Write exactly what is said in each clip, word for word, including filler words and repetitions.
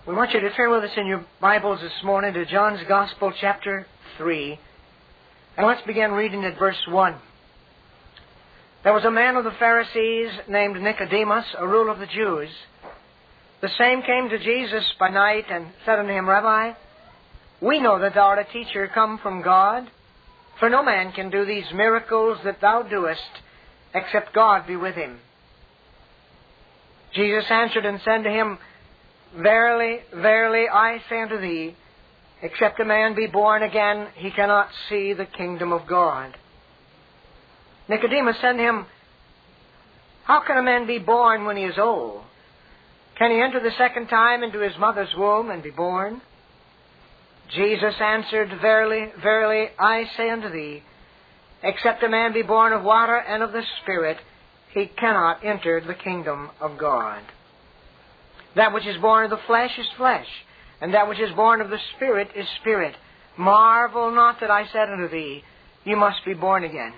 We want you to turn with us in your Bibles this morning to John's Gospel, chapter three. And let's begin reading at verse one. There was a man of the Pharisees named Nicodemus, a ruler of the Jews. The same came to Jesus by night and said unto him, Rabbi, we know that thou art a teacher come from God, for no man can do these miracles that thou doest, except God be with him. Jesus answered and said to him, Verily, verily, I say unto thee, except a man be born again, he cannot see the kingdom of God. Nicodemus said to him, How can a man be born when he is old? Can he enter the second time into his mother's womb and be born? Jesus answered, Verily, verily, I say unto thee, except a man be born of water and of the Spirit, he cannot enter the kingdom of God. That which is born of the flesh is flesh, and that which is born of the Spirit is spirit. Marvel not that I said unto thee, You must be born again.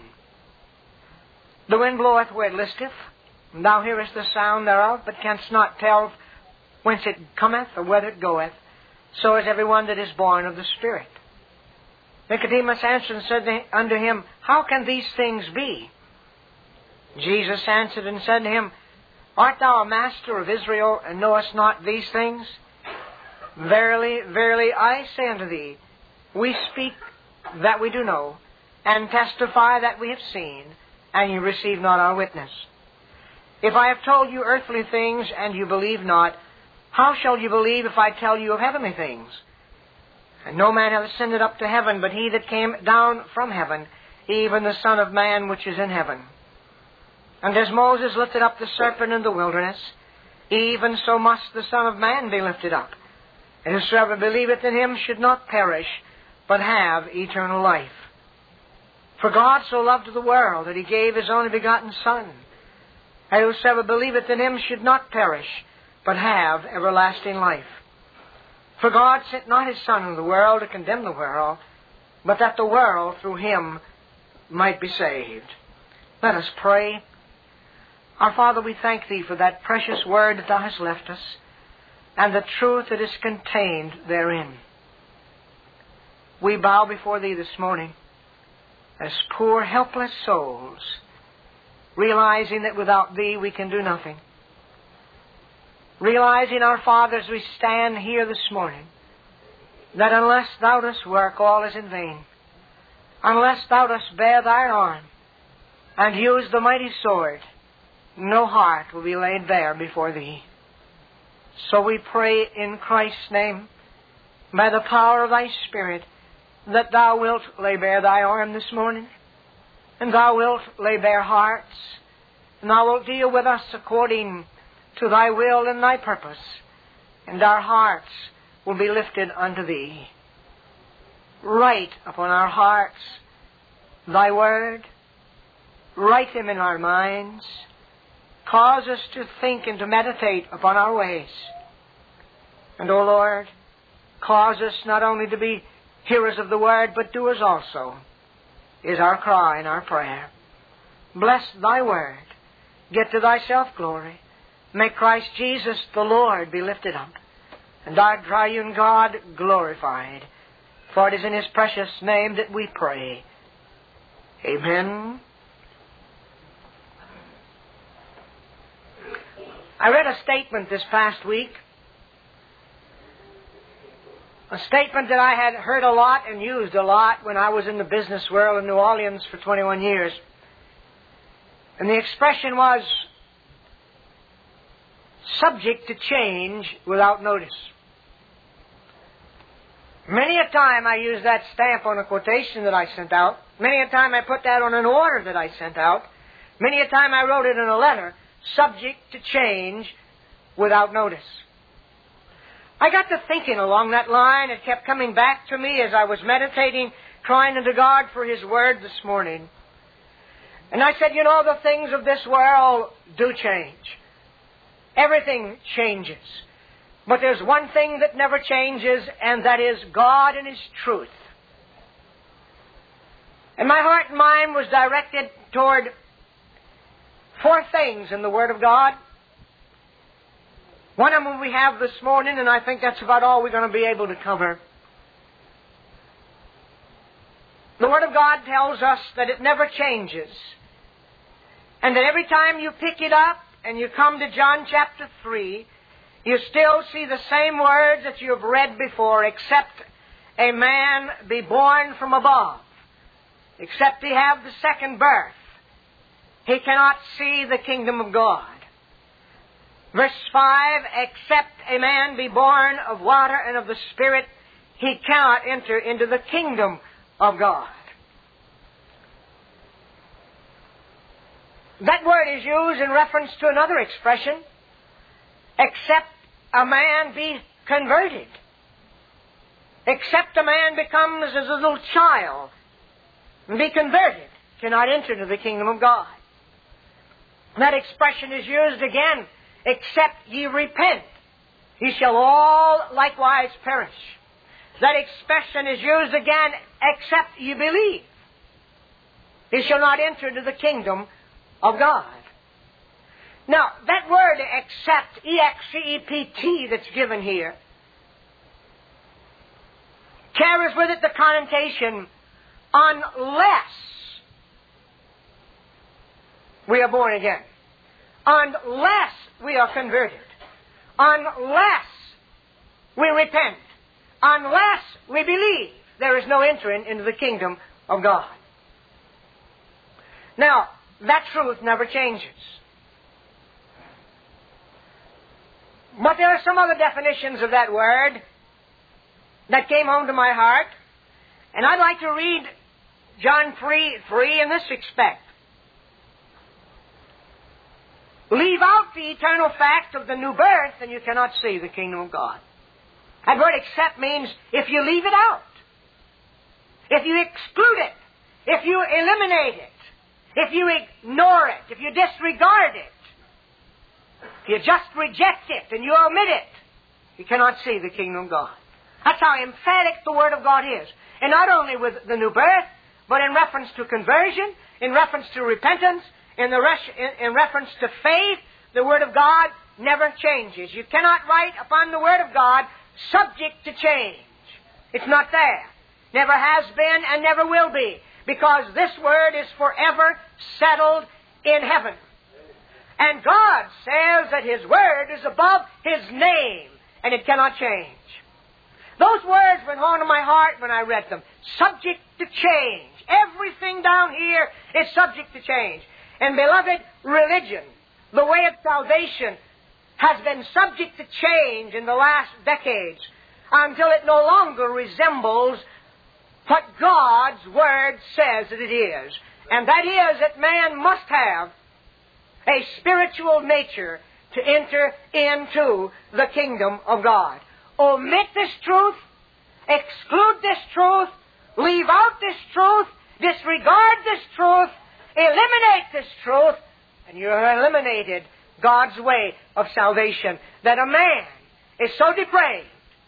The wind bloweth where it listeth, and thou hearest the sound thereof, but canst not tell whence it cometh or whither it goeth. So is every one that is born of the Spirit. Nicodemus answered and said unto him, How can these things be? Jesus answered and said to him, Art thou a master of Israel, and knowest not these things? Verily, verily, I say unto thee, we speak that we do know, and testify that we have seen, and you receive not our witness. If I have told you earthly things, and you believe not, how shall you believe if I tell you of heavenly things? And no man hath ascended up to heaven, but he that came down from heaven, even the Son of Man which is in heaven. And as Moses lifted up the serpent in the wilderness, even so must the Son of Man be lifted up. And whosoever believeth in him should not perish, but have eternal life. For God so loved the world that he gave his only begotten Son, and whosoever believeth in him should not perish, but have everlasting life. For God sent not his Son into the world to condemn the world, but that the world through him might be saved. Let us pray. Our Father, we thank Thee for that precious word that Thou hast left us, and the truth that is contained therein. We bow before Thee this morning as poor, helpless souls, realizing that without Thee we can do nothing. Realizing, our Father, as we stand here this morning, that unless Thou dost work, all is in vain. Unless Thou dost bear Thy arm and use the mighty sword, no heart will be laid bare before Thee. So we pray in Christ's name, by the power of Thy Spirit, that Thou wilt lay bare Thy arm this morning, and Thou wilt lay bare hearts, and Thou wilt deal with us according to Thy will and Thy purpose, and our hearts will be lifted unto Thee. Write upon our hearts Thy word, write them in our minds, cause us to think and to meditate upon our ways. And, O Lord, cause us not only to be hearers of the word, but doers also, is our cry and our prayer. Bless Thy word. Get to Thyself glory. Make Christ Jesus the Lord be lifted up, and our triune God glorified. For it is in His precious name that we pray. Amen. I read a statement this past week, a statement that I had heard a lot and used a lot when I was in the business world in New Orleans for twenty-one years. And the expression was, subject to change without notice. Many a time I used that stamp on a quotation that I sent out. Many a time I put that on an order that I sent out. Many a time I wrote it in a letter. Subject to change without notice. I got to thinking along that line. It kept coming back to me as I was meditating, crying unto God for His Word this morning. And I said, you know, the things of this world do change. Everything changes. But there's one thing that never changes, and that is God and His truth. And my heart and mind was directed toward four things in the Word of God. One of them we have this morning, and I think that's about all we're going to be able to cover. The Word of God tells us that it never changes, and that every time you pick it up and you come to John chapter three, you still see the same words that you have read before, except a man be born from above, except he have the second birth, he cannot see the kingdom of God. Verse five, except a man be born of water and of the Spirit, he cannot enter into the kingdom of God. That word is used in reference to another expression, except a man be converted. Except a man becomes as a little child and be converted, cannot enter into the kingdom of God. That expression is used again, except ye repent, ye shall all likewise perish. That expression is used again, except ye believe, ye shall not enter into the kingdom of God. Now, that word except, E X C E P T, that's given here, carries with it the connotation, unless we are born again, unless we are converted, unless we repent, unless we believe, there is no entering into the kingdom of God. Now, that truth never changes. But there are some other definitions of that word that came home to my heart, and I'd like to read John three three in this respect. Leave out the eternal fact of the new birth, and you cannot see the kingdom of God. That word except means if you leave it out, if you exclude it, if you eliminate it, if you ignore it, if you disregard it, if you just reject it and you omit it, you cannot see the kingdom of God. That's how emphatic the Word of God is. And not only with the new birth, but in reference to conversion, in reference to repentance, in, the res- in, in reference to faith, the Word of God never changes. You cannot write upon the Word of God subject to change. It's not there. Never has been and never will be. Because this Word is forever settled in heaven. And God says that His Word is above His name, and it cannot change. Those words went home to my heart when I read them. Subject to change. Everything down here is subject to change. And beloved, religion, the way of salvation, has been subject to change in the last decades until it no longer resembles what God's Word says that it is. And that is that man must have a spiritual nature to enter into the kingdom of God. Omit this truth, exclude this truth, leave out this truth, disregard this truth, eliminate this truth, and you have eliminated God's way of salvation. That a man is so depraved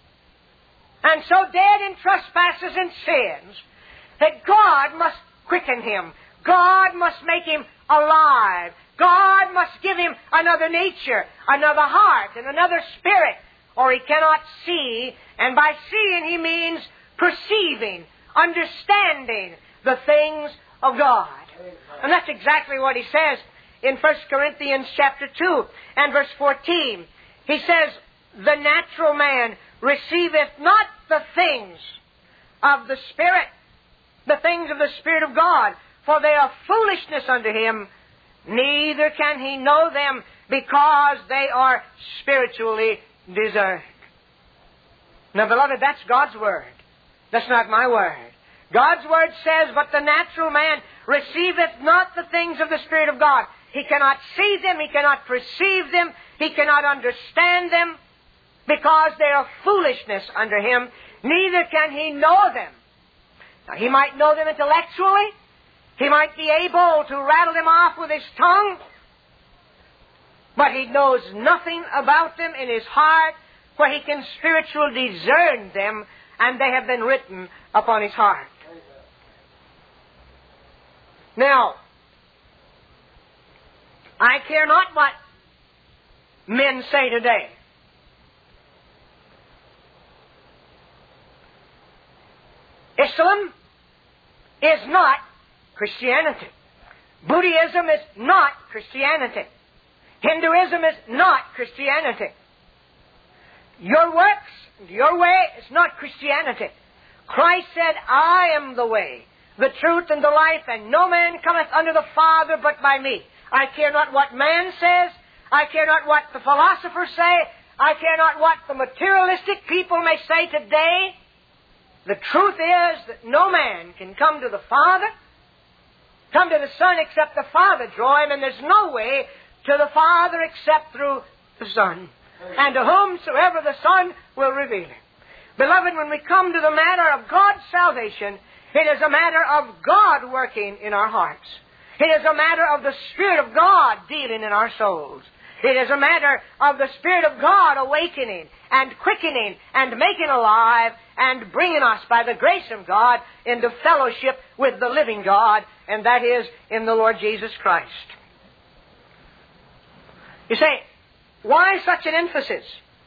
and so dead in trespasses and sins that God must quicken him. God must make him alive. God must give him another nature, another heart, and another spirit, or he cannot see. And by seeing he means perceiving, understanding the things of God. And that's exactly what he says in First Corinthians chapter two and verse fourteen. He says, the natural man receiveth not the things of the Spirit, the things of the Spirit of God, for they are foolishness unto him, neither can he know them, because they are spiritually discerned. Now, beloved, that's God's Word. That's not my word. God's Word says, but the natural man receiveth not the things of the Spirit of God. He cannot see them, he cannot perceive them, he cannot understand them, because they are foolishness unto him, neither can he know them. Now, he might know them intellectually, he might be able to rattle them off with his tongue, but he knows nothing about them in his heart, where he can spiritually discern them, and they have been written upon his heart. Now, I care not what men say today. Islam is not Christianity. Buddhism is not Christianity. Hinduism is not Christianity. Your works, your way is not Christianity. Christ said, I am the way, the truth, and the life, and no man cometh unto the Father but by me. I care not what man says. I care not what the philosophers say. I care not what the materialistic people may say today. The truth is that no man can come to the Father, come to the Son, except the Father draw him, and there's no way to the Father except through the Son, and to whomsoever the Son will reveal him. Beloved, when we come to the matter of God's salvation, it is a matter of God working in our hearts. It is a matter of the Spirit of God dealing in our souls. It is a matter of the Spirit of God awakening and quickening and making alive and bringing us by the grace of God into fellowship with the living God, and that is in the Lord Jesus Christ. You say, why such an emphasis?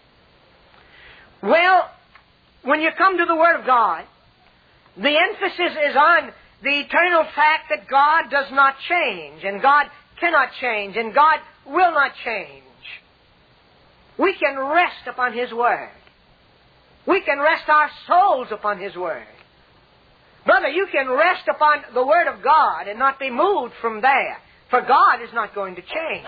Well, when you come to the Word of God, the emphasis is on the eternal fact that God does not change, and God cannot change, and God will not change. We can rest upon His Word. We can rest our souls upon His Word. Brother, you can rest upon the Word of God and not be moved from there, for God is not going to change.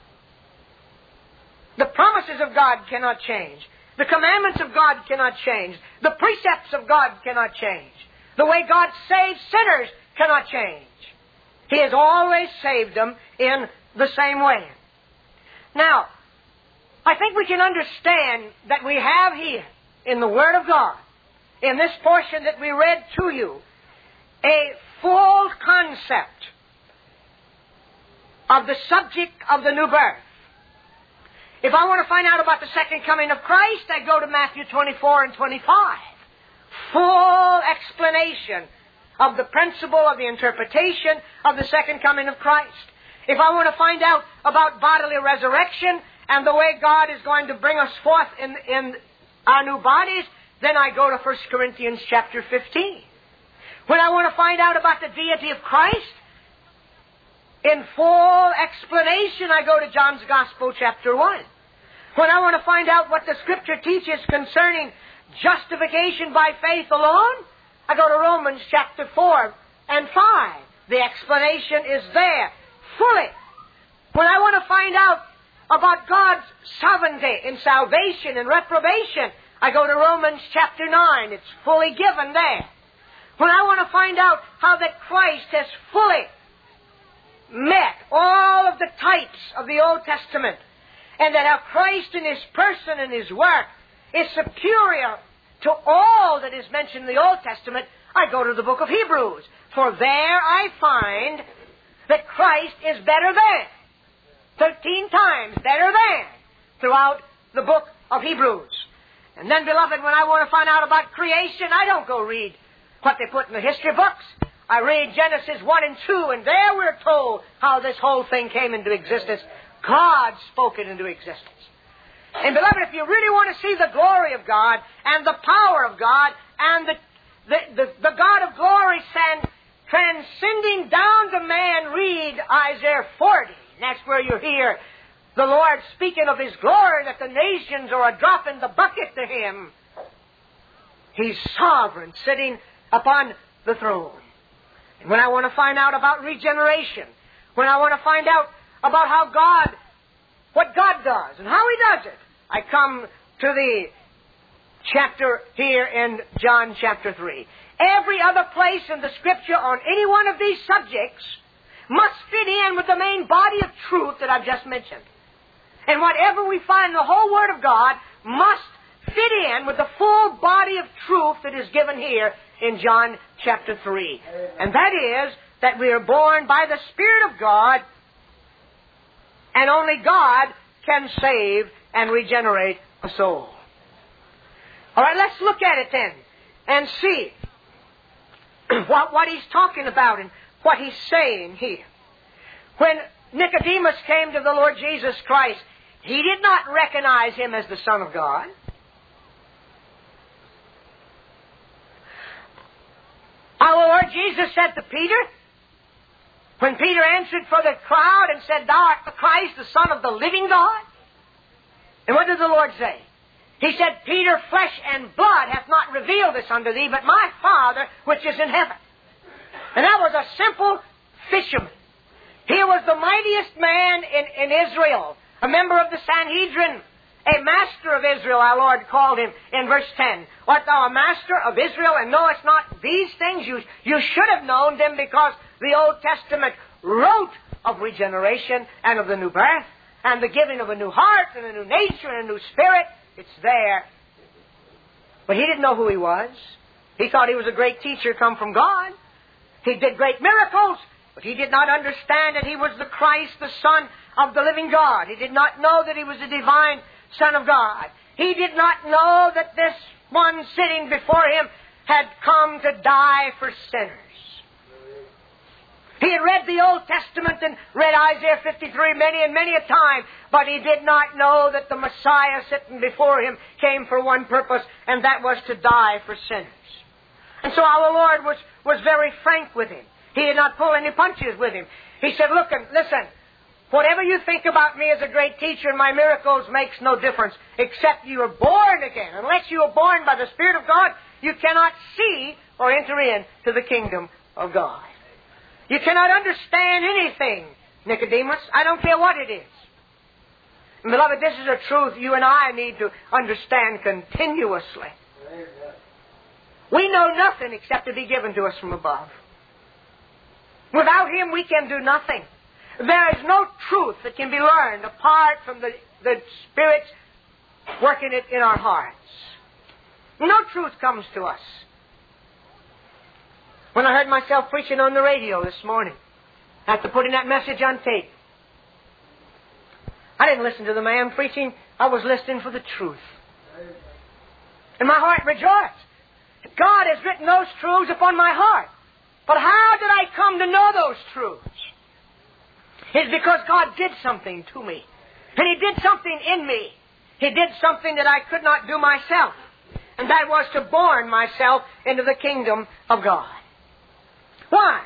The promises of God cannot change. The commandments of God cannot change. The precepts of God cannot change. The way God saves sinners cannot change. He has always saved them in the same way. Now, I think we can understand that we have here in the Word of God, in this portion that we read to you, a full concept of the subject of the new birth. If I want to find out about the second coming of Christ, I go to Matthew twenty-four and twenty-five. Full explanation of the principle of the interpretation of the second coming of Christ. If I want to find out about bodily resurrection and the way God is going to bring us forth in, in our new bodies, then I go to First Corinthians chapter fifteen. When I want to find out about the deity of Christ, in full explanation, I go to John's Gospel chapter one. When I want to find out what the Scripture teaches concerning justification by faith alone, I go to Romans chapter four and five. The explanation is there, fully. When I want to find out about God's sovereignty in salvation and reprobation, I go to Romans chapter nine. It's fully given there. When I want to find out how that Christ has fully met all of the types of the Old Testament, and that how Christ in His person and His work is superior to all that is mentioned in the Old Testament, I go to the book of Hebrews. For there I find that Christ is better than, thirteen times better than, throughout the book of Hebrews. And then, beloved, when I want to find out about creation, I don't go read what they put in the history books. I read Genesis one and two, and there we're told how this whole thing came into existence. God spoke it into existence. And beloved, if you really want to see the glory of God and the power of God and the, the, the, the God of glory send, transcending down to man, read Isaiah forty. And that's where you hear the Lord speaking of His glory, that the nations are a drop in the bucket to Him. He's sovereign, sitting upon the throne. And when I want to find out about regeneration, when I want to find out about how God, what God does and how He does it, I come to the chapter here in John chapter three. Every other place in the Scripture on any one of these subjects must fit in with the main body of truth that I've just mentioned. And whatever we find in the whole Word of God must fit in with the full body of truth that is given here in John chapter three. And that is that we are born by the Spirit of God, and only God can save and regenerate a soul. All right, let's look at it then and see what, what he's talking about and what he's saying here. When Nicodemus came to the Lord Jesus Christ, he did not recognize Him as the Son of God. Our Lord Jesus said to Peter, when Peter answered for the crowd and said, Thou art the Christ, the Son of the living God. And what did the Lord say? He said, Peter, flesh and blood hath not revealed this unto thee, but my Father which is in heaven. And that was a simple fisherman. He was the mightiest man in, in Israel, a member of the Sanhedrin, a master of Israel, our Lord called him in verse ten. Art thou a master of Israel, and knowest not these things? You, you should have known them, because the Old Testament wrote of regeneration and of the new birth and the giving of a new heart and a new nature and a new spirit. It's there. But he didn't know who he was. He thought he was a great teacher come from God. He did great miracles, but he did not understand that he was the Christ, the Son of the living God. He did not know that he was the divine Son of God. He did not know that this one sitting before him had come to die for sinners. He had read the Old Testament and read Isaiah fifty-three many and many a time, but he did not know that the Messiah sitting before him came for one purpose, and that was to die for sinners. And so our Lord was, was very frank with him. He did not pull any punches with him. He said, look, and listen, whatever you think about me as a great teacher and my miracles makes no difference, except you are born again. Unless you are born by the Spirit of God, you cannot see or enter into the kingdom of God. You cannot understand anything, Nicodemus. I don't care what it is. And beloved, this is a truth you and I need to understand continuously. We know nothing except to be given to us from above. Without Him, we can do nothing. There is no truth that can be learned apart from the, the Spirit working it in our hearts. No truth comes to us. When I heard myself preaching on the radio this morning, after putting that message on tape, I didn't listen to the man preaching. I was listening for the truth. And my heart rejoiced. God has written those truths upon my heart. But how did I come to know those truths? It's because God did something to me. And He did something in me. He did something that I could not do myself. And that was to born myself into the kingdom of God. Why?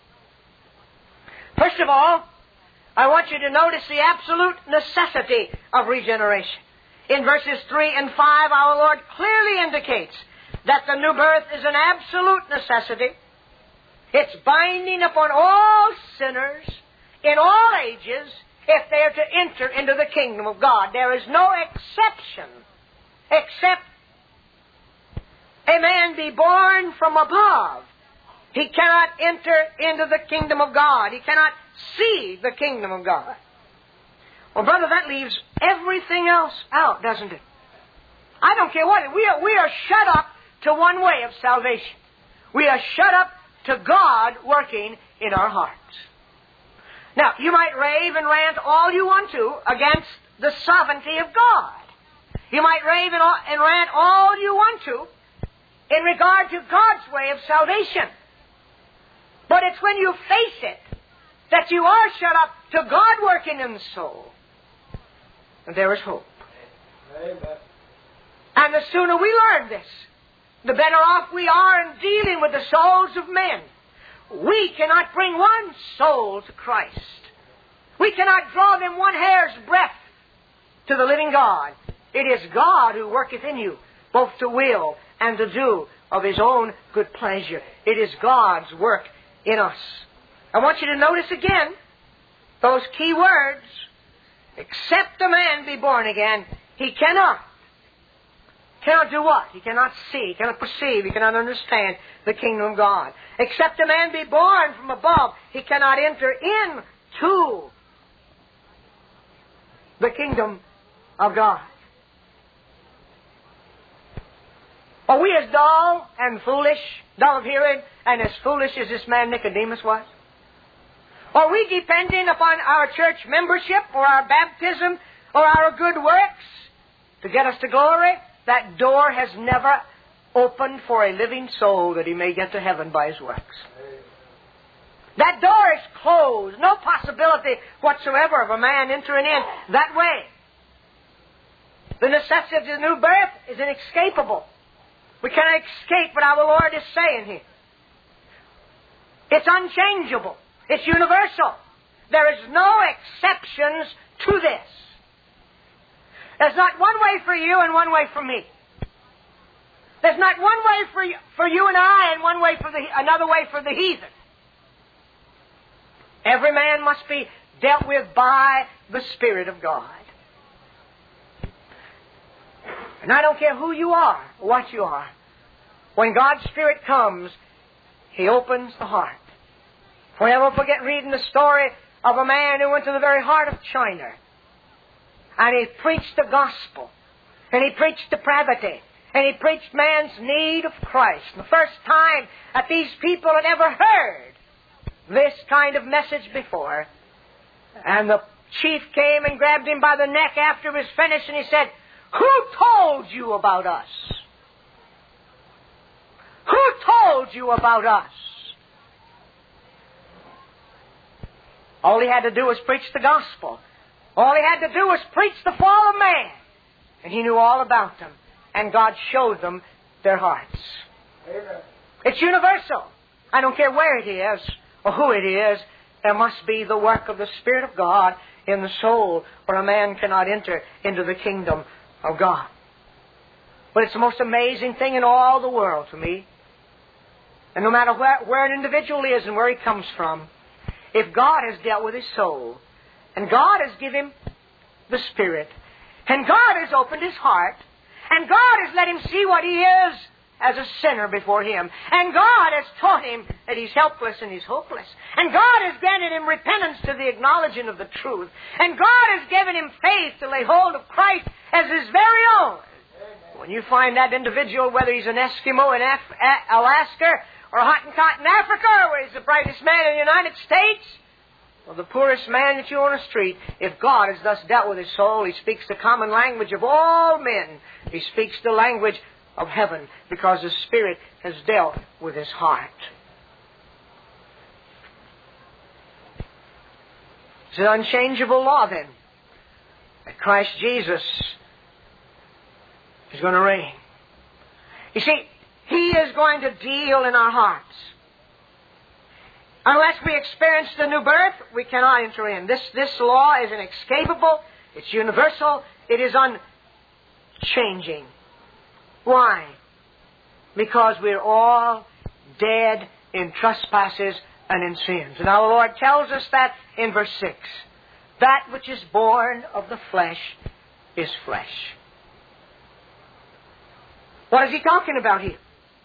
First of all, I want you to notice the absolute necessity of regeneration. In verses three and five, our Lord clearly indicates that the new birth is an absolute necessity. It's binding upon all sinners in all ages if they are to enter into the kingdom of God. There is no exception except a man be born from above. He cannot enter into the kingdom of God. He cannot see the kingdom of God. Well, brother, that leaves everything else out, doesn't it? I don't care what it is. We are, we are shut up to one way of salvation. We are shut up to God working in our hearts. Now, you might rave and rant all you want to against the sovereignty of God. You might rave and, all, and rant all you want to in regard to God's way of salvation. But it's when you face it that you are shut up to God working in the soul. And there is hope. Amen. And the sooner we learn this, the better off we are in dealing with the souls of men. We cannot bring one soul to Christ. We cannot draw them one hair's breadth to the living God. It is God who worketh in you, both to will and to do of His own good pleasure. It is God's work in us. I want you to notice again those key words. Except a man be born again, he cannot. Cannot do what? He cannot see, he cannot perceive, he cannot understand the kingdom of God. Except a man be born from above, he cannot enter into the kingdom of God. Are we as dull and foolish, dull of hearing, and as foolish as this man Nicodemus was? Are we depending upon our church membership or our baptism or our good works to get us to glory? That door has never opened for a living soul that he may get to heaven by his works. That door is closed. No possibility whatsoever of a man entering in that way. The necessity of the new birth is inescapable. We cannot escape what our Lord is saying here. It's unchangeable. It's universal. There is no exceptions to this. There's not one way for you and one way for me. There's not one way for you, for you and I and one way for the, another way for the heathen. Every man must be dealt with by the Spirit of God. And I don't care who you are, or what you are. When God's Spirit comes, He opens the heart. We'll never forget reading the story of a man who went to the very heart of China. And he preached the gospel. And he preached depravity. And he preached man's need of Christ. The first time that these people had ever heard this kind of message before. And the chief came and grabbed him by the neck after he was finished, and he said, "Who told you about us? Who told you about us?" All he had to do was preach the gospel. All he had to do was preach the fall of man. And he knew all about them. And God showed them their hearts. Amen. It's universal. I don't care where it is or who it is. There must be the work of the Spirit of God in the soul, or a man cannot enter into the kingdom of God. But it's the most amazing thing in all the world to me. And no matter where, where an individual is and where he comes from, if God has dealt with his soul, and God has given him the Spirit, and God has opened his heart, and God has let him see what he is as a sinner before Him, and God has taught him that he's helpless and he's hopeless, and God has granted him repentance to the acknowledging of the truth, and God has given him faith to lay hold of Christ as his very own. When you find that individual, whether he's an Eskimo in Af- A- Alaska, or a Hottentot in Africa, or he's the brightest man in the United States, or the poorest man that you on the street, if God has thus dealt with his soul, He speaks the common language of all men. He speaks the language of heaven, because the Spirit has dealt with his heart. It's an unchangeable law, then, that Christ Jesus is going to reign. You see, He is going to deal in our hearts. Unless we experience the new birth, we cannot enter in. This, this law is inescapable, it's universal, it is unchanging. Why? Because we're all dead in trespasses and in sins. And our Lord tells us that in verse six. That which is born of the flesh is flesh. What is He talking about here?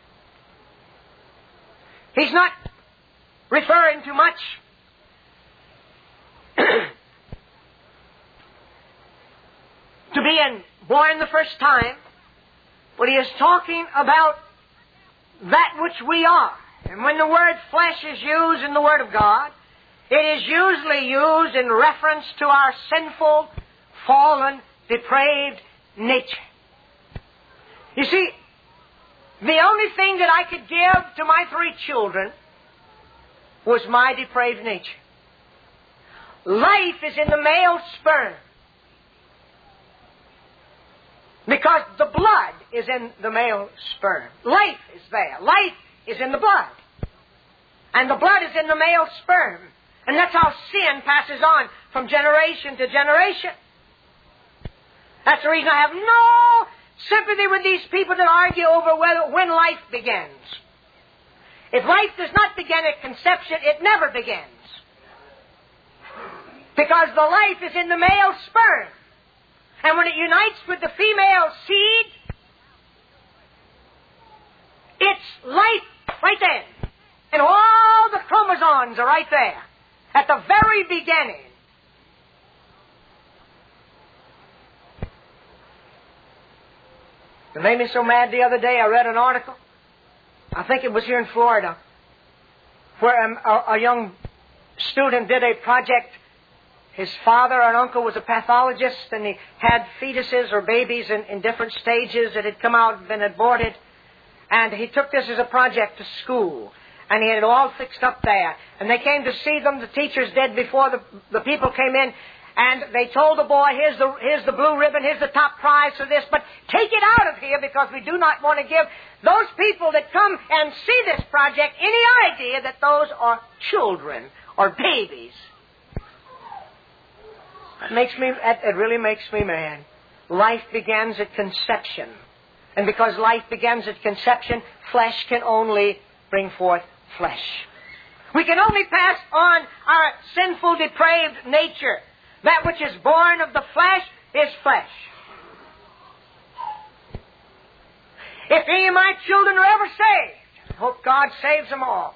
He's not referring to much to being born the first time, but He is talking about that which we are. And when the word flesh is used in the Word of God, it is usually used in reference to our sinful, fallen, depraved nature. You see, the only thing that I could give to my three children was my depraved nature. Life is in the male sperm, because the blood is in the male sperm. Life is there. Life is in the blood. And the blood is in the male sperm. And that's how sin passes on from generation to generation. That's the reason I have no sympathy with these people that argue over whether, when life begins. If life does not begin at conception, it never begins. Because the life is in the male sperm. And when it unites with the female seed, it's life right there. And all the chromosomes are right there at the very beginning. It made me so mad the other day. I read an article, I think it was here in Florida, where a, a young student did a project. His father and uncle was a pathologist, and he had fetuses or babies in, in different stages that had come out and been aborted. And he took this as a project to school. And he had it all fixed up there. And they came to see them. The teachers did before the, the people came in. And they told the boy, here's the, here's the blue ribbon, here's the top prize for this, but take it out of here because we do not want to give those people that come and see this project any idea that those are children or babies. It makes me, it really makes me mad. Life begins at conception. And because life begins at conception, flesh can only bring forth flesh. We can only pass on our sinful, depraved nature. That which is born of the flesh is flesh. If any of my children are ever saved, I hope God saves them all.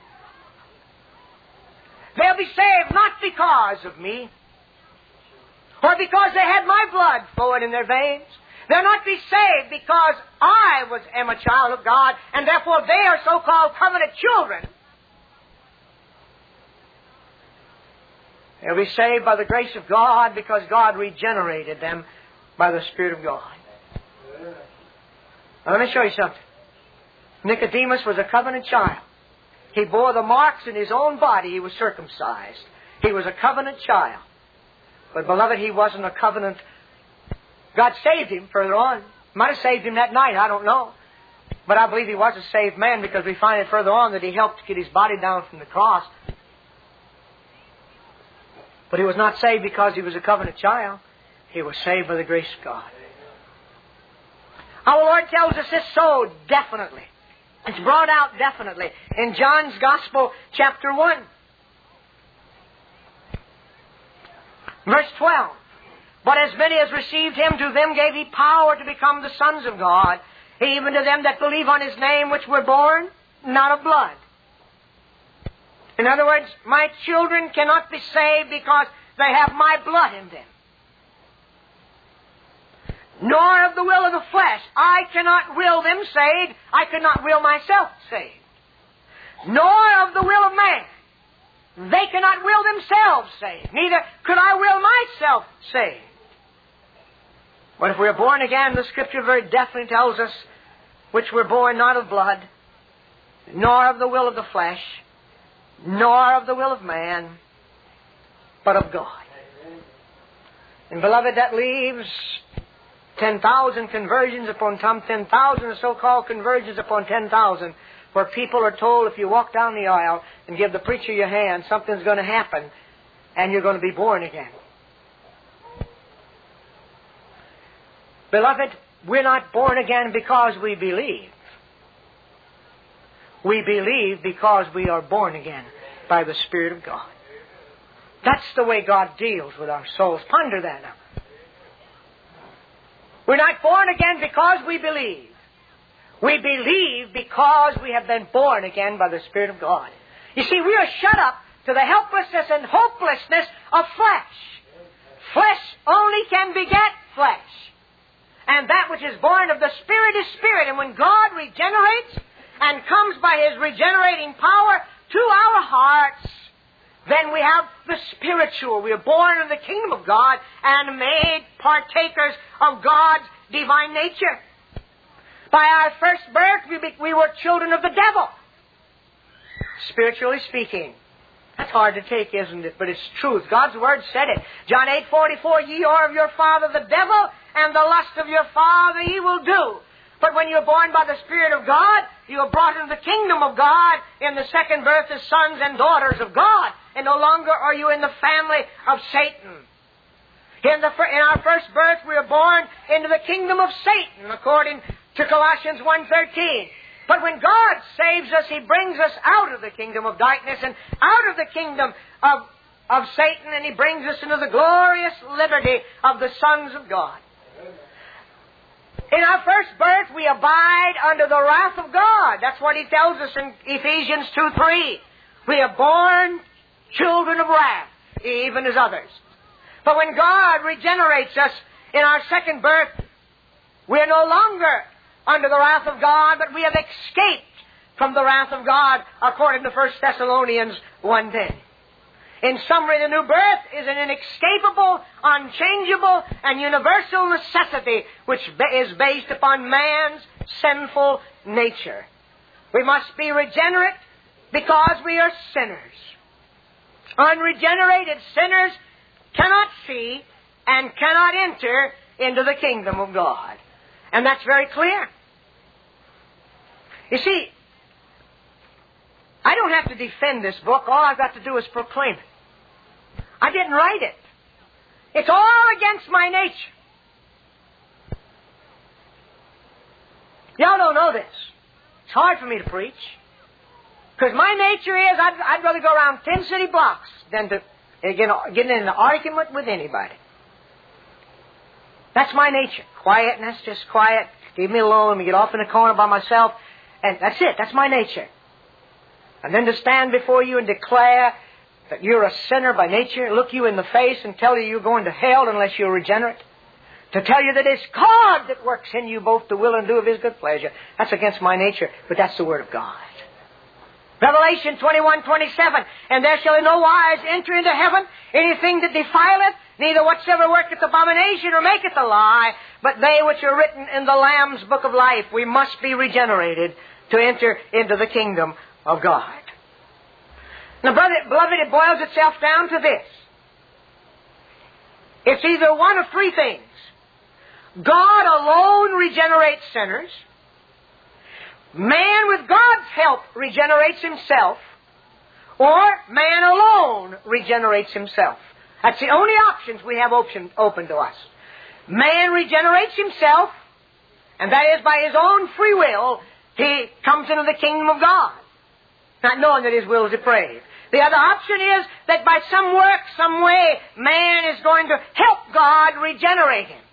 They'll be saved not because of me, or because they had my blood flowing in their veins. They'll not be saved because I was am a child of God, and therefore they are so-called covenant children. They'll be saved by the grace of God because God regenerated them by the Spirit of God. Now, let me show you something. Nicodemus was a covenant child. He bore the marks in his own body. He was circumcised. He was a covenant child. But, beloved, he wasn't a covenant. God saved him further on. Might have saved him that night. I don't know. But I believe he was a saved man because we find it further on that he helped get his body down from the cross. But he was not saved because he was a covenant child. He was saved by the grace of God. Our Lord tells us this so definitely. It's brought out definitely in John's Gospel, chapter one. Verse twelve. But as many as received Him, to them gave He power to become the sons of God, even to them that believe on His name, which were born not of blood. In other words, my children cannot be saved because they have my blood in them. Nor of the will of the flesh. I cannot will them saved. I cannot will myself saved. Nor of the will of man. They cannot will themselves saved. Neither could I will myself saved. But if we are born again, the Scripture very definitely tells us, which were born not of blood, nor of the will of the flesh, nor of the will of man, but of God. And beloved, that leaves ten thousand conversions upon ten thousand so-called conversions upon ten thousand, where people are told if you walk down the aisle and give the preacher your hand, something's going to happen and you're going to be born again. Beloved, we're not born again because we believe. We believe because we are born again by the Spirit of God. That's the way God deals with our souls. Ponder that now. We're not born again because we believe. We believe because we have been born again by the Spirit of God. You see, we are shut up to the helplessness and hopelessness of flesh. Flesh only can beget flesh. And that which is born of the Spirit is Spirit. And when God regenerates and comes by His regenerating power to our hearts, then we have the spiritual. We are born of the kingdom of God and made partakers of God's divine nature. By our first birth, we, be, we were children of the devil. Spiritually speaking. That's hard to take, isn't it? But it's truth. God's Word said it. John eight forty-four, ye are of your father the devil, and the lust of your father ye will do. But when you're born by the Spirit of God, you are brought into the kingdom of God in the second birth as sons and daughters of God. And no longer are you in the family of Satan. In, the, in our first birth, we are born into the kingdom of Satan, according to Colossians one thirteen. But when God saves us, He brings us out of the kingdom of darkness and out of the kingdom of, of Satan, and He brings us into the glorious liberty of the sons of God. In our first birth, we abide under the wrath of God. That's what He tells us in Ephesians two three. We are born children of wrath, even as others. But when God regenerates us in our second birth, we are no longer under the wrath of God, but we have escaped from the wrath of God, according to First Thessalonians one ten. In summary, the new birth is an inescapable, unchangeable, and universal necessity which is based upon man's sinful nature. We must be regenerate because we are sinners. Unregenerated sinners cannot see and cannot enter into the kingdom of God. And that's very clear. You see, I don't have to defend this book. All I've got to do is proclaim it. I didn't write it. It's all against my nature. Y'all don't know this. It's hard for me to preach. Because my nature is, I'd, I'd rather go around ten city blocks than to get, get in an argument with anybody. That's my nature. Quietness, just quiet. Leave me alone. Let me get off in a corner by myself. And that's it. That's my nature. And then to stand before you and declare that you're a sinner by nature, look you in the face and tell you you're going to hell unless you're regenerate. To tell you that it's God that works in you both to will and do of His good pleasure. That's against my nature, but that's the Word of God. Revelation twenty-one twenty-seven, and there shall in no wise enter into heaven anything that defileth, neither whatsoever worketh abomination or maketh a lie, but they which are written in the Lamb's book of life. We must be regenerated to enter into the kingdom of God. Now, brother, beloved, it boils itself down to this. It's either one of three things. God alone regenerates sinners. Man with God's help regenerates himself. Or man alone regenerates himself. That's the only options we have open, open to us. Man regenerates himself, and that is by his own free will, he comes into the kingdom of God, not knowing that his will is depraved. The other option is that by some work, some way, man is going to help God regenerate him.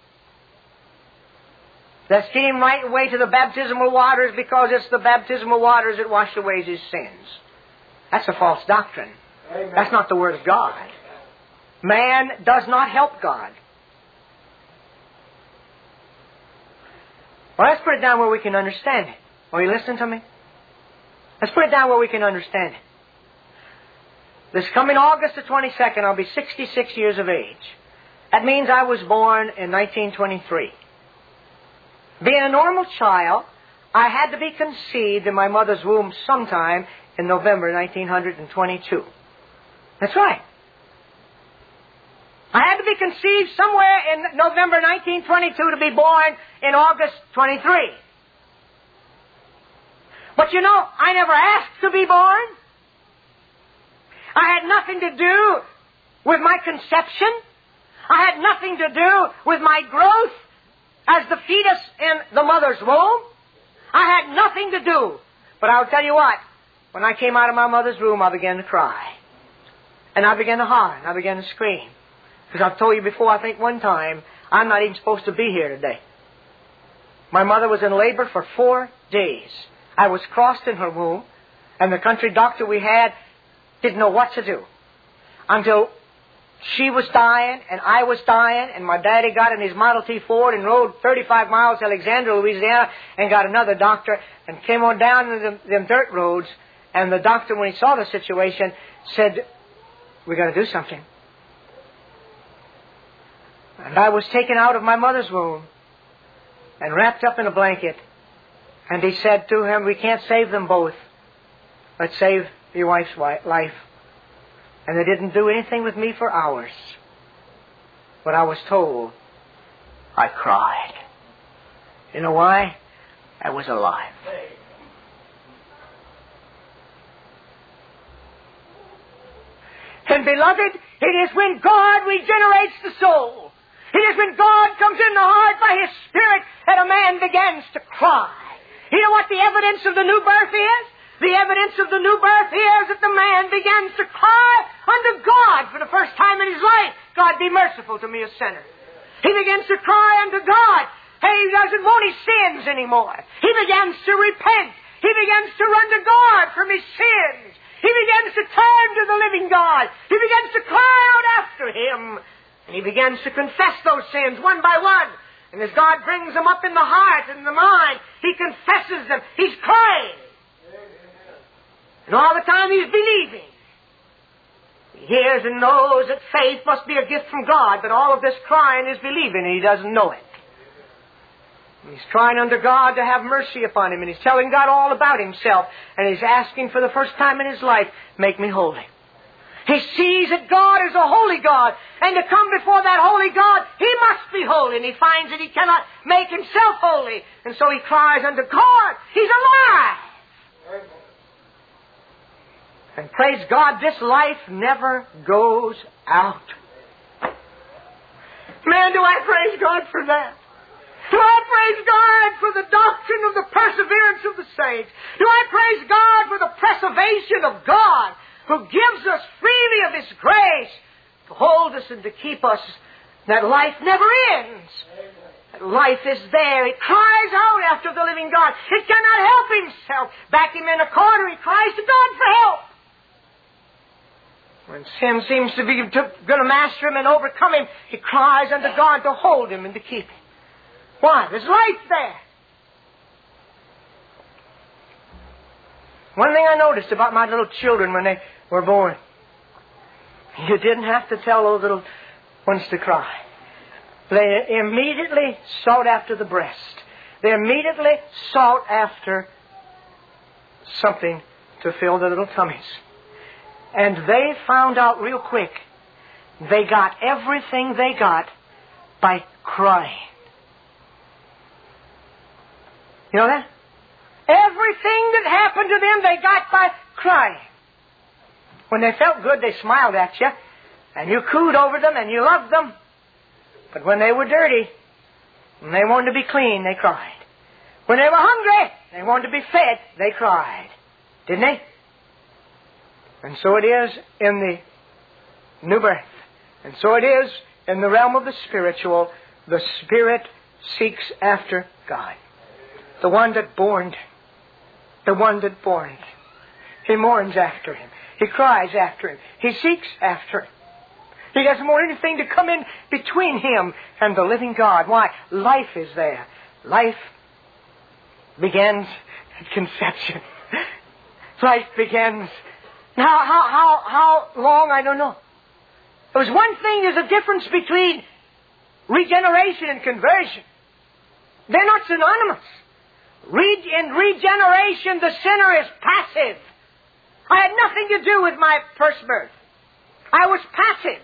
Let's get him right away to the baptismal waters because it's the baptismal waters that wash away his sins. That's a false doctrine. Amen. That's not the Word of God. Man does not help God. Well, let's put it down where we can understand it. Are you listening to me? Let's put it down where we can understand it. This coming August the twenty-second, I'll be sixty-six years of age. That means I was born in nineteen twenty-three. Being a normal child, I had to be conceived in my mother's womb sometime in November nineteen twenty-two. That's right. I had to be conceived somewhere in November nineteen twenty-two to be born in August twenty-three. But you know, I never asked to be born. I had nothing to do with my conception. I had nothing to do with my growth as the fetus in the mother's womb. I had nothing to do. But I'll tell you what, when I came out of my mother's womb, I began to cry. And I began to holler, and I began to scream. Because I've told you before, I think one time, I'm not even supposed to be here today. My mother was in labor for four days. I was crossed in her womb, and the country doctor we had didn't know what to do. Until she was dying, and I was dying, and my daddy got in his Model T Ford and rode thirty-five miles to Alexandria, Louisiana, and got another doctor, and came on down into them, them dirt roads, and the doctor, when he saw the situation, said, "We got to do something." And I was taken out of my mother's womb and wrapped up in a blanket, and he said to him, "We can't save them both. Let's save your wife's life." And they didn't do anything with me for hours. But I was told, I cried. You know why? I was alive. And beloved, it is when God regenerates the soul, it is when God comes in the heart by His Spirit that a man begins to cry. You know what the evidence of the new birth is? The evidence of the new birth is that the man begins to cry unto God for the first time in his life. "God, be merciful to me, a sinner." He begins to cry unto God. Hey, he doesn't want his sins anymore. He begins to repent. He begins to run to God from his sins. He begins to turn to the living God. He begins to cry out after Him. And he begins to confess those sins one by one. And as God brings them up in the heart and the mind, he confesses them. He's crying. And all the time he's believing. He hears and knows that faith must be a gift from God, but all of this crying is believing, and he doesn't know it. And he's crying unto God to have mercy upon him, and he's telling God all about himself, and he's asking for the first time in his life, "Make me holy." He sees that God is a holy God, and to come before that holy God, He must be holy, and he finds that he cannot make himself holy, and so he cries unto God, He's alive! And praise God, this life never goes out. Man, do I praise God for that. Do I praise God for the doctrine of the perseverance of the saints? Do I praise God for the preservation of God, who gives us freely of His grace to hold us and to keep us? That life never ends. That life is there. It cries out after the living God. It cannot help Himself. Back him in a corner, he cries to God for help. When sin seems to be going to master him and overcome him, he cries unto God to hold him and to keep him. Why? There's life there. One thing I noticed about my little children when they were born, you didn't have to tell those little ones to cry. They immediately sought after the breast. They immediately sought after something to fill their little tummies. And they found out real quick, they got everything they got by crying. You know that? Everything that happened to them, they got by crying. When they felt good, they smiled at you, and you cooed over them, and you loved them. But when they were dirty, and they wanted to be clean, they cried. When they were hungry, they wanted to be fed, they cried. Didn't they? And so it is in the new birth. And so it is in the realm of the spiritual. The Spirit seeks after God. The one that born, the one that born. He mourns after Him. He cries after Him. He seeks after Him. He doesn't want anything to come in between Him and the living God. Why? Life is there. Life begins at conception. Life begins. Now, how, how, how long, I don't know. There was one thing, there's a difference between regeneration and conversion. They're not synonymous. Re- in regeneration, the sinner is passive. I had nothing to do with my first birth. I was passive.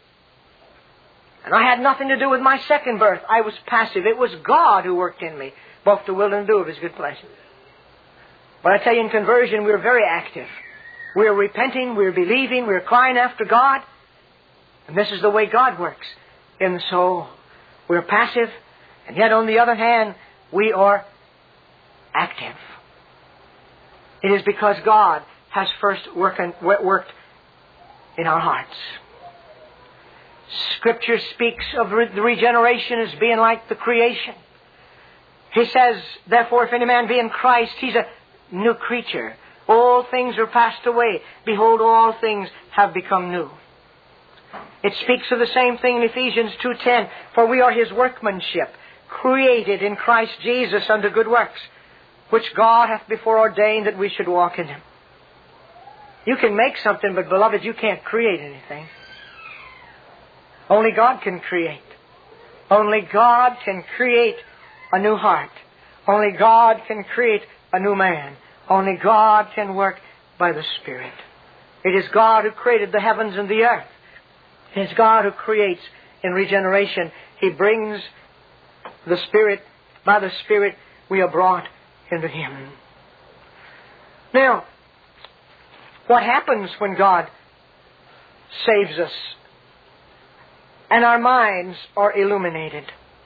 And I had nothing to do with my second birth. I was passive. It was God who worked in me, both to will and do of His good pleasure. But I tell you, in conversion, we're very active. We're repenting, we're believing, we're crying after God. And this is the way God works in the soul. We're passive, and yet on the other hand, we are active. It is because God has first working, worked in our hearts. Scripture speaks of the regeneration as being like the creation. He says, therefore, if any man be in Christ, he's a new creature. All things are passed away. Behold, all things have become new. It speaks of the same thing in Ephesians two ten. For we are His workmanship, created in Christ Jesus unto good works, which God hath before ordained that we should walk in them. You can make something, but beloved, you can't create anything. Only God can create. Only God can create a new heart. Only God can create a new man. Only God can work by the Spirit. It is God who created the heavens and the earth. It is God who creates in regeneration. He brings the Spirit. By the Spirit we are brought into Him. Now, what happens when God saves us and our minds are illuminated?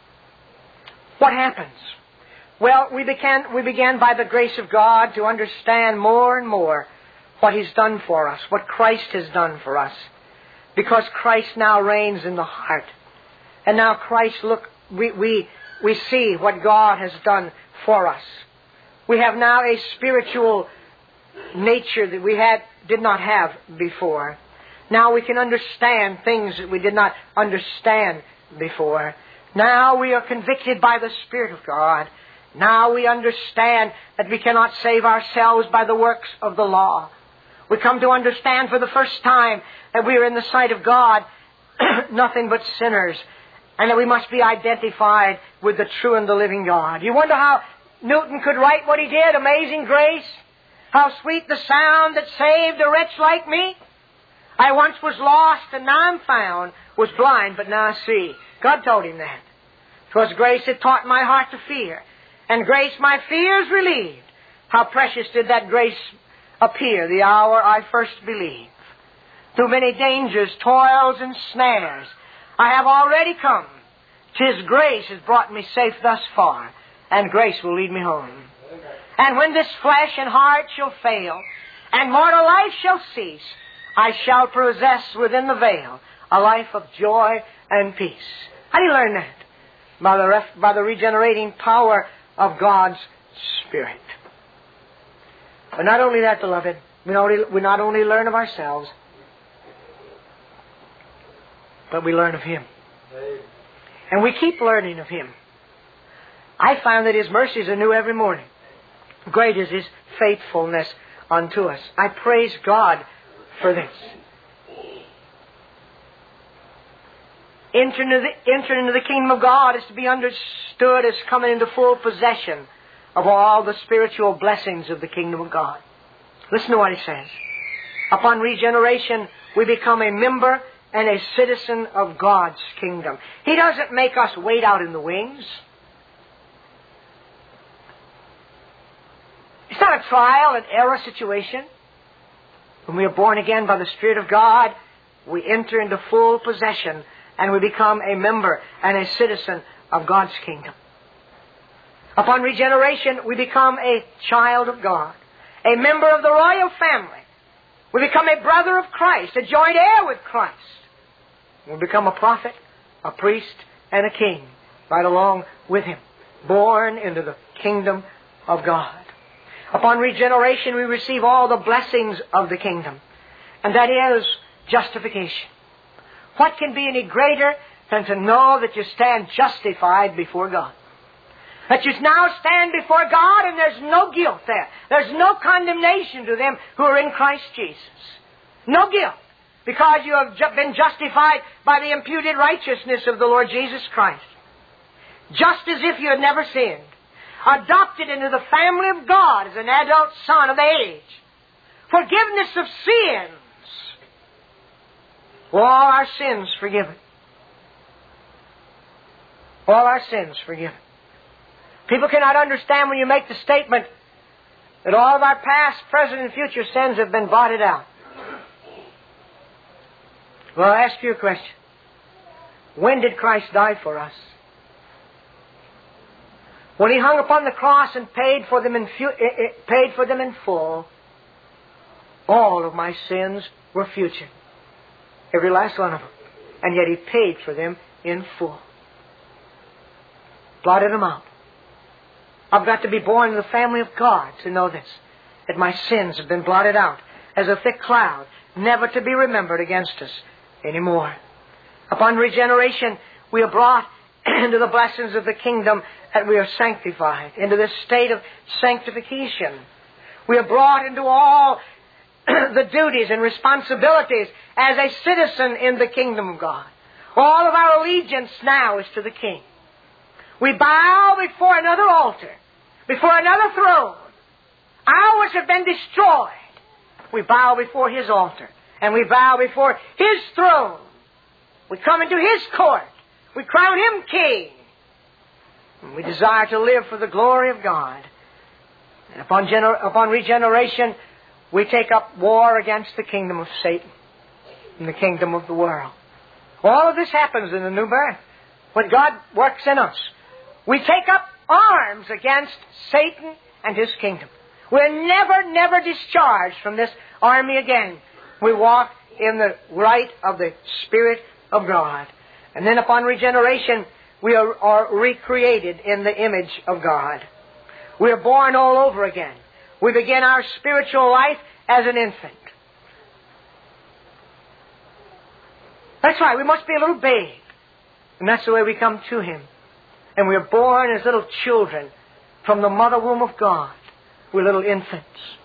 What happens? Well, we began, we began by the grace of God to understand more and more what He's done for us, what Christ has done for us. Because Christ now reigns in the heart. And now Christ, look, we, we, we see what God has done for us. We have now a spiritual nature that we had, did not have before. Now we can understand things that we did not understand before. Now we are convicted by the Spirit of God. Now we understand that we cannot save ourselves by the works of the law. We come to understand for the first time that we are in the sight of God nothing but sinners, and that we must be identified with the true and the living God. You wonder how Newton could write what he did, Amazing Grace? How sweet the sound that saved a wretch like me? I once was lost, and now I'm found, was blind, but now I see. God told him that. 'Twas grace that taught my heart to fear, and grace my fears relieved. How precious did that grace appear the hour I first believed. Through many dangers, toils, and snares, I have already come. 'Tis grace has brought me safe thus far, and grace will lead me home. And when this flesh and heart shall fail, and mortal life shall cease, I shall possess within the veil a life of joy and peace. How do you learn that? By the, ref- by the regenerating power of God's Spirit. But not only that, beloved, we not only, we not only learn of ourselves, but we learn of Him. And we keep learning of Him. I find that His mercies are new every morning. Great is His faithfulness unto us. I praise God for this. Entering into, the, entering into the kingdom of God is to be understood as coming into full possession of all the spiritual blessings of the kingdom of God. Listen to what He says. Upon regeneration, we become a member and a citizen of God's kingdom. He doesn't make us wait out in the wings. It's not a trial and error situation. When we are born again by the Spirit of God, we enter into full possession and we become a member and a citizen of God's kingdom. Upon regeneration, we become a child of God, a member of the royal family. We become a brother of Christ, a joint heir with Christ. We become a prophet, a priest, and a king right along with Him, born into the kingdom of God. Upon regeneration, we receive all the blessings of the kingdom, and that is justification. What can be any greater than to know that you stand justified before God? That you now stand before God and there's no guilt there. There's no condemnation to them who are in Christ Jesus. No guilt, because you have ju- been justified by the imputed righteousness of the Lord Jesus Christ. Just as if you had never sinned. Adopted into the family of God as an adult son of age. Forgiveness of sins. All our sins forgiven. All our sins forgiven. People cannot understand when you make the statement that all of our past, present, and future sins have been blotted out. Well, I'll ask you a question. When did Christ die for us? When He hung upon the cross and paid for them in, fu- paid for them in full, all of my sins were future. Every last one of them. And yet He paid for them in full. Blotted them out. I've got to be born in the family of God to know this. That my sins have been blotted out as a thick cloud, never to be remembered against us anymore. Upon regeneration, we are brought into the blessings of the kingdom, and we are sanctified, into this state of sanctification. We are brought into all the duties and responsibilities as a citizen in the kingdom of God. All of our allegiance now is to the King. We bow before another altar, before another throne. Ours have been destroyed. We bow before His altar, and we bow before His throne. We come into His court. We crown Him King. And we desire to live for the glory of God. And upon, gener- upon regeneration, we take up war against the kingdom of Satan and the kingdom of the world. All of this happens in the new birth. When God works in us, we take up arms against Satan and his kingdom. We're never, never discharged from this army again. We walk in the right of the Spirit of God. And then upon regeneration, we are, are recreated in the image of God. We are born all over again. We begin our spiritual life as an infant. That's right, we must be a little babe. And that's the way we come to Him. And we are born as little children from the mother womb of God. We're little infants.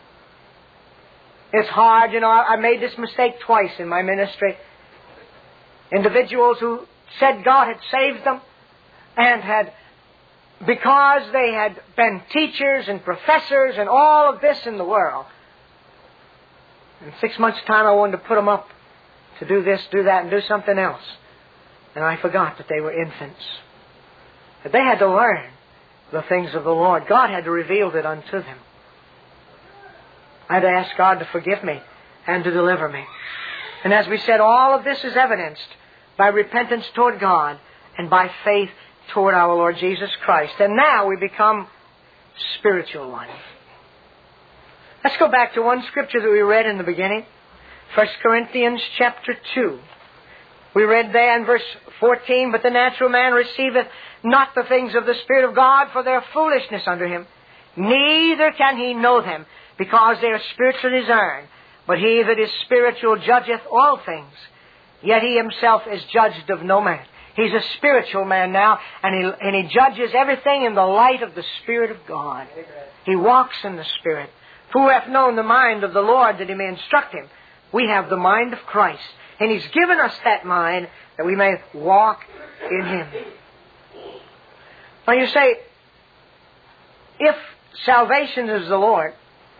It's hard, you know, I made this mistake twice in my ministry. Individuals who said God had saved them and had, because they had been teachers and professors and all of this in the world. In six months' time, I wanted to put them up to do this, do that, and do something else. And I forgot that they were infants. That they had to learn the things of the Lord. God had revealed it unto them. I had to ask God to forgive me and to deliver me. And as we said, all of this is evidenced by repentance toward God and by faith toward our Lord Jesus Christ. And now we become spiritual ones. Let's go back to one scripture that we read in the beginning. First Corinthians chapter two. We read there in verse fourteen, but the natural man receiveth not the things of the Spirit of God, for their foolishness unto him. Neither can he know them, because they are spiritually discerned. But he that is spiritual judgeth all things. Yet he himself is judged of no man. He's a spiritual man now, and he, and he judges everything in the light of the Spirit of God. He walks in the Spirit. Who hath known the mind of the Lord that he may instruct him? We have the mind of Christ. And He's given us that mind that we may walk in Him. Now you say, if salvation is the Lord,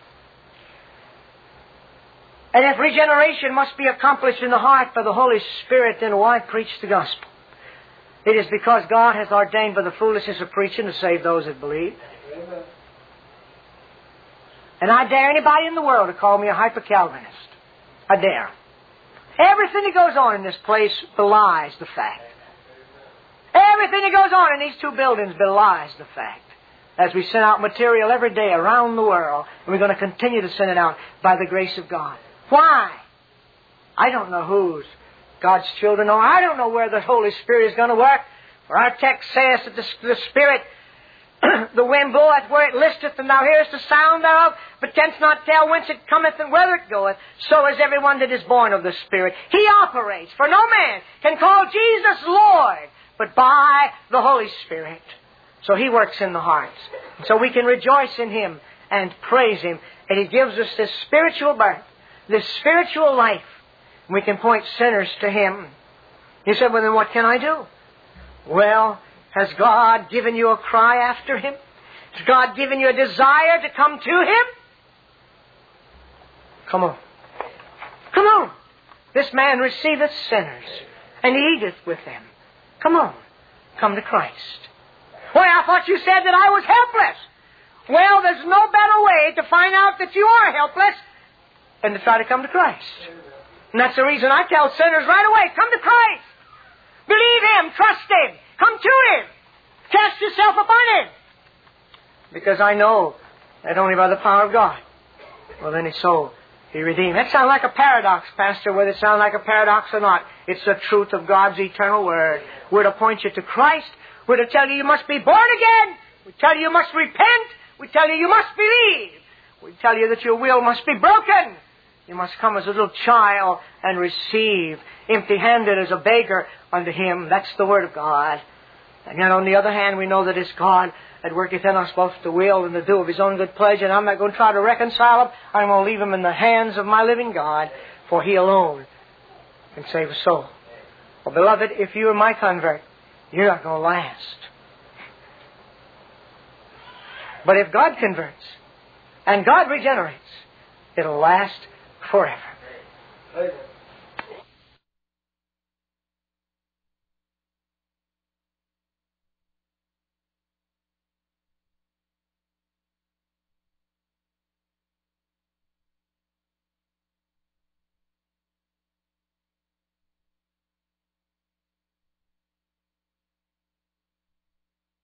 and if regeneration must be accomplished in the heart by the Holy Spirit, then why preach the gospel? It is because God has ordained by the foolishness of preaching to save those that believe. Amen. And I dare anybody in the world to call me a hyper-Calvinist. I dare. Everything that goes on in this place belies the fact. Everything that goes on in these two buildings belies the fact. As we send out material every day around the world, and we're going to continue to send it out by the grace of God. Why? I don't know whose God's children are. I don't know where the Holy Spirit is going to work. For our text says that the, the Spirit, the wind bloweth where it listeth, and thou hearest the sound thereof, but canst not tell whence it cometh and whither it goeth. So is everyone that is born of the Spirit. He operates. For no man can call Jesus Lord, but by the Holy Spirit. So He works in the hearts. So we can rejoice in Him and praise Him. And He gives us this spiritual birth, this spiritual life. We can point sinners to Him. You said, well, then what can I do? Well, has God given you a cry after Him? Has God given you a desire to come to Him? Come on. Come on. This man receiveth sinners and eateth with them. Come on. Come to Christ. Well, I thought you said that I was helpless. Well, there's no better way to find out that you are helpless than to try to come to Christ. And that's the reason I tell sinners right away, come to Christ. Believe Him. Trust Him. Come to Him. Cast yourself upon Him. Because I know that only by the power of God will any soul be redeemed. That sounds like a paradox, Pastor, whether it sounds like a paradox or not. It's the truth of God's eternal Word. We're to point you to Christ. We're to tell you you must be born again. We tell you you must repent. We tell you you must believe. We tell you that your will must be broken. You must come as a little child and receive, empty-handed as a beggar unto Him. That's the Word of God. And yet on the other hand, we know that it's God that worketh in us both to will and to do of His own good pleasure. And I'm not going to try to reconcile Him. I'm going to leave Him in the hands of my living God, for He alone can save a soul. Well, beloved, if you are my convert, you're not going to last. But if God converts and God regenerates, it'll last forever.